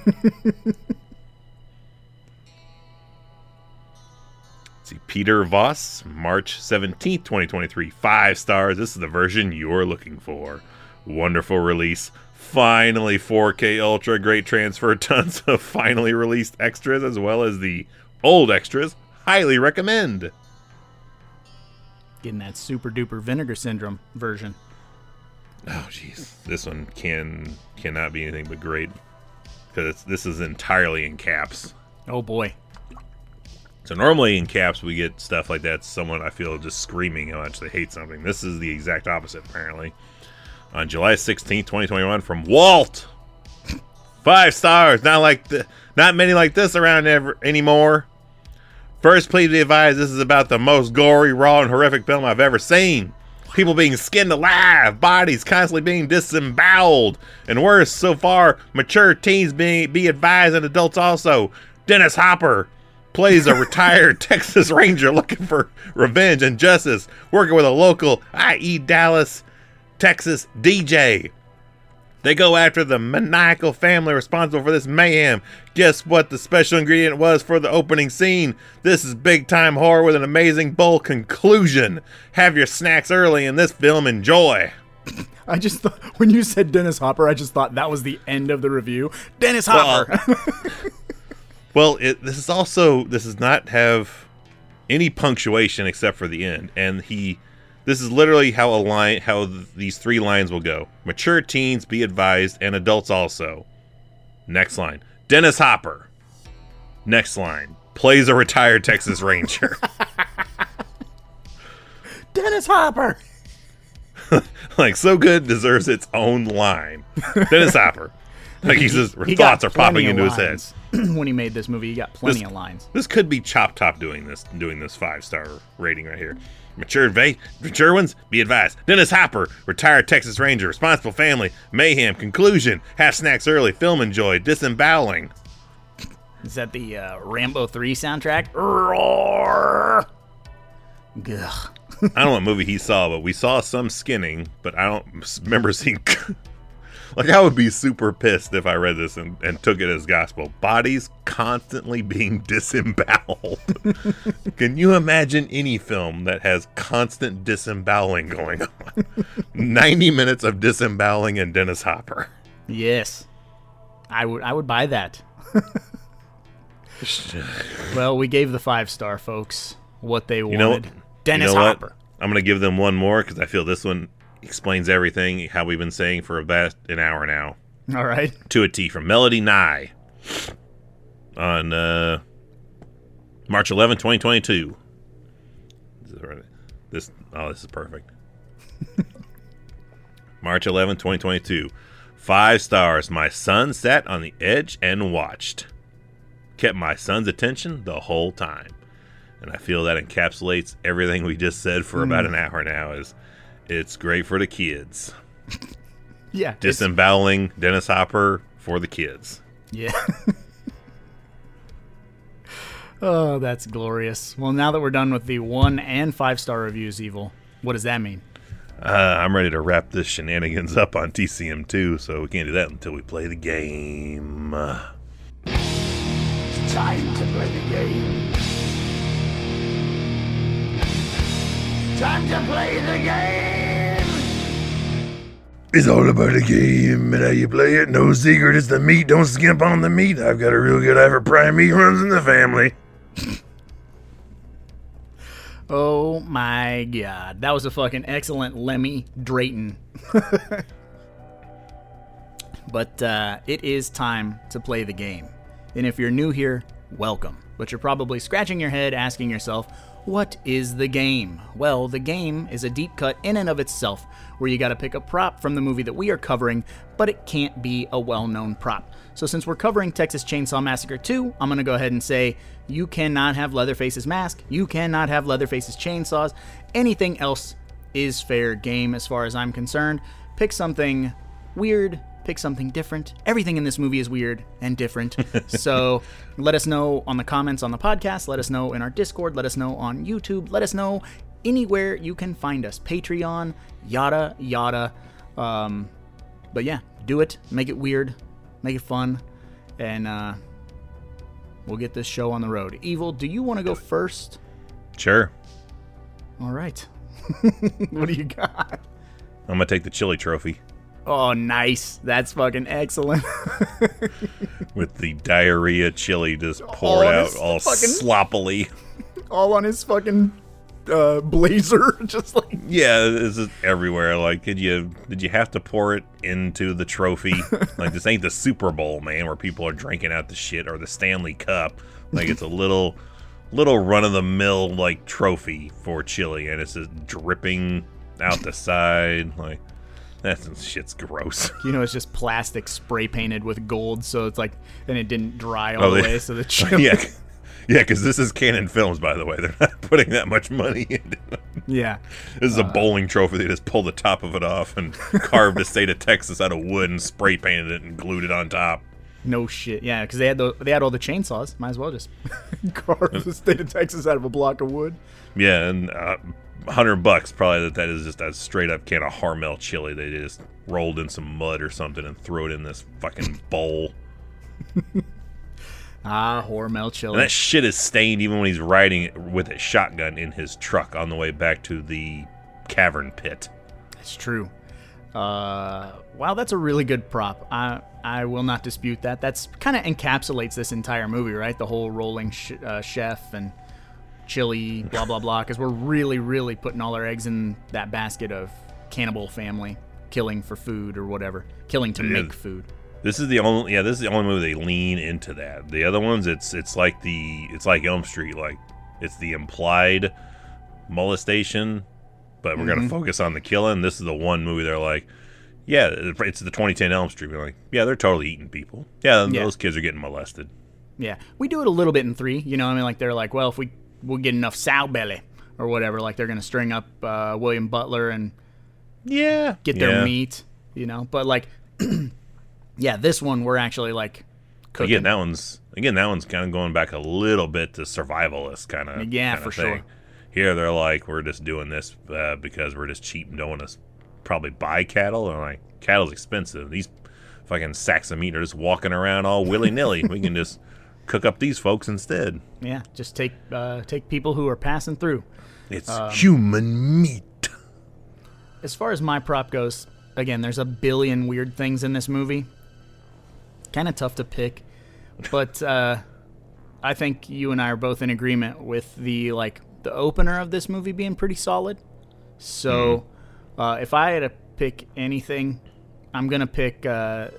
See, Peter Voss, March 17th, 2023. 5 stars. This is the version you're looking for. Wonderful release. Finally 4K Ultra. Great transfer. Tons of finally released extras as well as the old extras. Highly recommend. Getting that super duper Vinegar Syndrome version. Oh, jeez. This one cannot be anything but great. Because this is entirely in caps. Oh, boy. So normally in caps we get stuff like that. Someone, I feel, just screaming how much they hate something. This is the exact opposite, apparently. On July 16th, 2021, from Walt. 5 stars. Not many like this around anymore. First, please be advised, this is about the most gory, raw, and horrific film I've ever seen. People being skinned alive, bodies constantly being disemboweled, and worse, so far, mature teens be advised, and adults also. Dennis Hopper plays a retired Texas Ranger looking for revenge and justice, working with a local, i.e. Dallas, Texas DJ. They go after the maniacal family responsible for this mayhem. Guess what the special ingredient was for the opening scene? This is big time horror with an amazing bold conclusion. Have your snacks early in this film. Enjoy. I just thought, when you said Dennis Hopper, I just thought that was the end of the review. Dennis Hopper. Well, this does not have any punctuation except for the end, and this is literally how these 3 lines will go. Mature teens be advised, and adults also. Next line. Dennis Hopper. Next line. Plays a retired Texas Ranger. Dennis Hopper. Like, so good deserves its own line. Dennis Hopper. Like, he thoughts are popping into his head. When he made this movie, he got plenty of lines. This could be Chop Top doing this 5-star rating right here. Mature ones, be advised. Dennis Hopper, retired Texas Ranger, responsible family, mayhem, conclusion, have snacks early, film enjoy, disemboweling. Is that the Rambo 3 soundtrack? Roar! Gugh. I don't know what movie he saw, but we saw some skinning, but I don't remember seeing... Like, I would be super pissed if I read this and took it as gospel. Bodies constantly being disemboweled. Can you imagine any film that has constant disemboweling going on? 90 minutes of disemboweling and Dennis Hopper. Yes. I would buy that. Well, we gave the 5-star folks what they wanted. Dennis Hopper. I'm going to give them one more because I feel this one explains everything, how we've been saying for about an hour now. All right. To a T, from Melody Nye on March 11, 2022. This is perfect. March 11, 2022. 5 stars. My son sat on the edge and watched. Kept my son's attention the whole time. And I feel that encapsulates everything we just said for about an hour now. It's great for the kids. Yeah. Disemboweling Dennis Hopper for the kids. Yeah. Oh, that's glorious. Well, now that we're done with the 1- and 5-star reviews, Evil, what does that mean? I'm ready to wrap this shenanigans up on TCM2, so we can't do that until we play the game. It's time to play the game. Time to play the game! It's all about the game and how you play it. No secret, it's the meat. Don't skimp on the meat. I've got a real good eye for prime meat, runs in the family. Oh my God. That was a fucking excellent Lemmy Drayton. But it is time to play the game. And if you're new here, welcome. But you're probably scratching your head asking yourself, What is the game? Well, the game is a deep cut in and of itself, where you gotta pick a prop from the movie that we are covering, but it can't be a well-known prop. So since we're covering Texas Chainsaw Massacre 2, I'm gonna go ahead and say you cannot have Leatherface's mask, you cannot have Leatherface's chainsaws, anything else is fair game as far as I'm concerned. Pick something weird, pick something different. Everything in this movie is weird and different. So let us know on the comments on the podcast, let us know in our Discord, let us know on YouTube, let us know anywhere you can find us. Patreon, yada, yada. But yeah, do it. Make it weird. Make it fun. And we'll get this show on the road. Evil, do you want to go first? Sure. All right. What do you got? I'm going to take the chili trophy. Oh, nice. That's fucking excellent. With the diarrhea chili just poured out all fucking- sloppily. All on his fucking blazer. Just like... Yeah, it's just everywhere. Like, did you have to pour it into the trophy? Like, this ain't the Super Bowl, man, where people are drinking out the shit, or the Stanley Cup. Like, it's a little run-of-the-mill, like, trophy for chili, and it's just dripping out the side. Like, that shit's gross. You know, it's just plastic spray painted with gold, so it's like, then it didn't dry all the way, so the chili... Yeah, because this is Canon Films, by the way. They're not putting that much money into it. Yeah. This is a bowling trophy. They just pulled the top of it off and carved the state of Texas out of wood and spray painted it and glued it on top. No shit. Yeah, because they had all the chainsaws. Might as well just carve the state of Texas out of a block of wood. Yeah, and $100 probably that is just a straight up can of Hormel chili. They just rolled in some mud or something and threw it in this fucking bowl. Hormel chili. And that shit is stained even when he's riding with a shotgun in his truck on the way back to the cavern pit. It's true. Wow, that's a really good prop. I will not dispute that. That's kind of encapsulates this entire movie, right? The whole rolling chef and chili, blah, blah, blah. Because we're really, really putting all our eggs in that basket of cannibal family killing for food or whatever. Killing to make food. This is the only movie they lean into that. The other ones, it's like Elm Street, like it's the implied molestation, but we're gonna focus on the killing. This is the one movie they're like, yeah, it's the 2010 Elm Street. We're like, yeah, they're totally eating people. Yeah, those kids are getting molested. Yeah, we do it a little bit in 3. You know what I mean? Like they're like, well, if we'll get enough sow belly or whatever, like they're gonna string up William Butler and get their meat. You know, but like. Yeah, this one we're actually like cooking. Again, that one's kind of going back a little bit to survivalist kind of. Yeah, for thing. sure. Here they're like, we're just doing this because we're just cheap and don't want to probably buy cattle. Or like, cattle's expensive. These fucking sacks of meat are just walking around all willy nilly. We can just cook up these folks instead. Yeah, just take people who are passing through. It's human meat. As far as my prop goes, again, there's a billion weird things in this movie. Kind of tough to pick, but I think you and I are both in agreement with the opener of this movie being pretty solid. So if I had to pick anything, I'm gonna pick the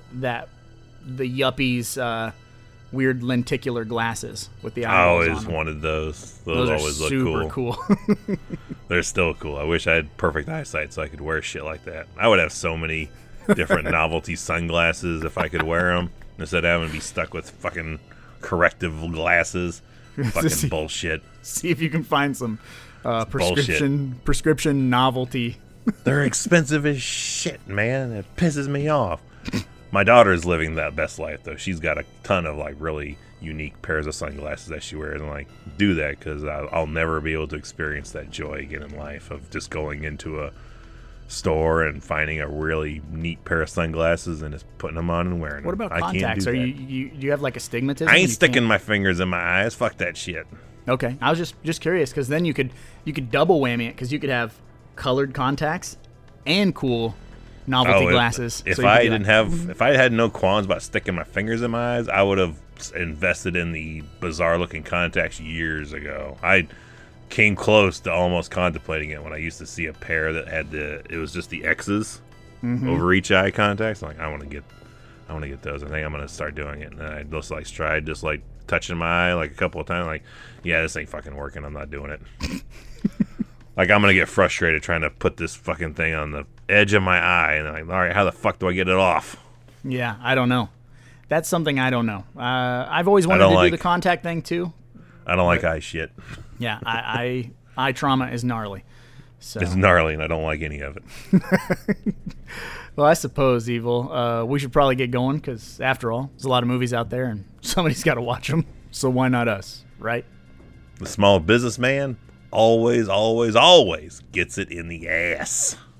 Yuppies weird lenticular glasses with the eyeballs. I always wanted those. Those always are super cool. They're still cool. I wish I had perfect eyesight so I could wear shit like that. I would have so many different novelty sunglasses if I could wear them. Instead of having to be stuck with fucking corrective glasses. Fucking bullshit. See if you can find some prescription novelty. They're expensive as shit, man. It pisses me off. My daughter is living that best life, though. She's got a ton of like really unique pairs of sunglasses that she wears. And like, do that because I'll never be able to experience that joy again in life of just going into a store and finding a really neat pair of sunglasses and just putting them on and wearing them. What about contacts? Are you have like astigmatism? I ain't sticking my fingers in my eyes. Fuck that shit. Okay, I was just curious because then you could double whammy it because you could have colored contacts and cool novelty glasses. If I had no qualms about sticking my fingers in my eyes, I would have invested in the bizarre looking contacts years ago. I came close to almost contemplating it when I used to see a pair that had it was just the X's over each eye contacts. I'm like, I want to get those. I think I'm gonna start doing it. And I just tried touching my eye like a couple of times. Like, yeah, this ain't fucking working. I'm not doing it. Like, I'm going to get frustrated trying to put this fucking thing on the edge of my eye. And I'm like, all right, how the fuck do I get it off? Yeah, I don't know. That's something I don't know. I've always wanted to do the contact thing, too. I don't like eye shit. Yeah, eye trauma is gnarly. So. It's gnarly, and I don't like any of it. Well, I suppose, Evil, we should probably get going, because, after all, there's a lot of movies out there, and somebody's got to watch them, so why not us, right? The small businessman always, always, always gets it in the ass.